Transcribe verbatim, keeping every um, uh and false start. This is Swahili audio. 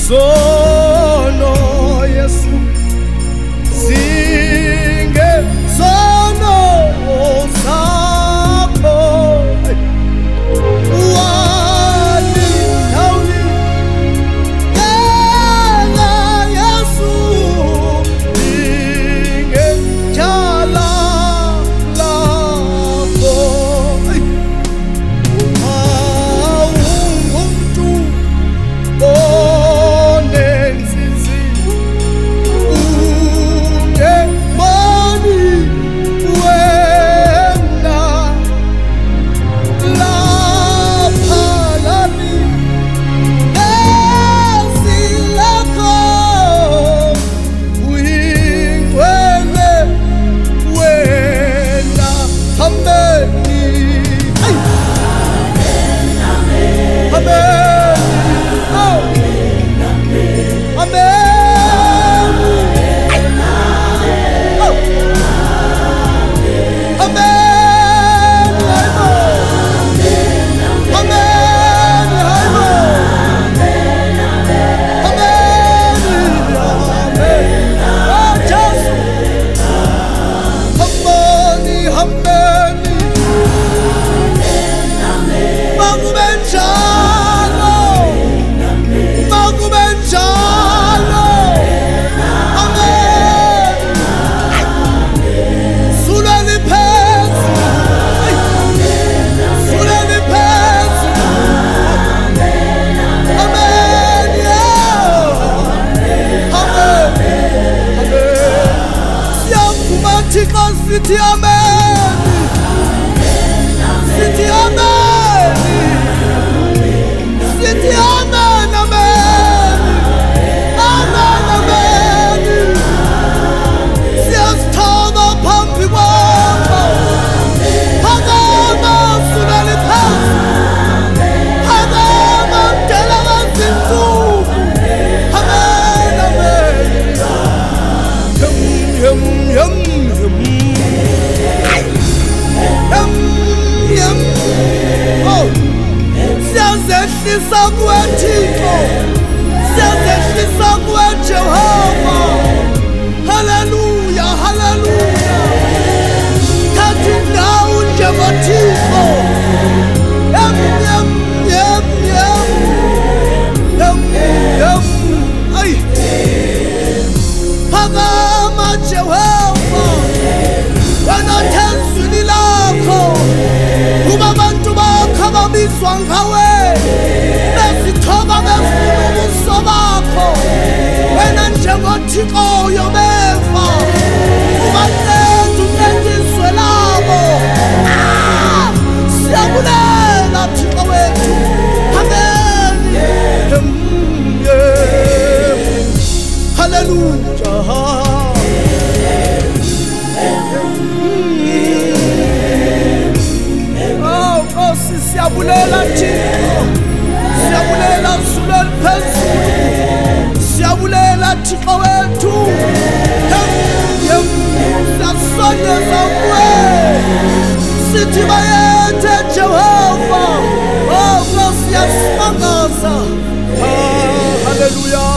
sono Yesu singe sono sakho wani hauli yala Yesu singe chala lakho awungumuntu onenzizi ungemani wena laphalani ezilakho uyingcwele wena ameni amen amen oh amen Sithi amen, sithi amen, sithi amen, amen, amen, amen. Siyasithoma phambi kwakho, phakama sulali phansi, phakama mdala kazinsuku, amen, amen. Yum, yum, yum, yum. Siyazehlisa kuwe Thixo, siyazehlisa kuwe Jehova. Haleluya, haleluya. Thatha indawo njengoThixo. Yem, yem, yem, yem. Yem, yem. Ay. Phakama Jehova, wena thezwini lakho. Kuba abantu bakho ababizwa ngawe bezithoba befuna ubuso bakho, wena njengoThixo yobeva ubanceda unceda izwe labo. Siyabulela Thixo wethu, amen, haleluya. Siyabulela Thixo, siyabulela suleli phezulu, siyabulela Thixo wethu. Siyasondeza kuwe sithi bayethe Jehova. Oh Nkosi, siyasimangaza. Haleluya.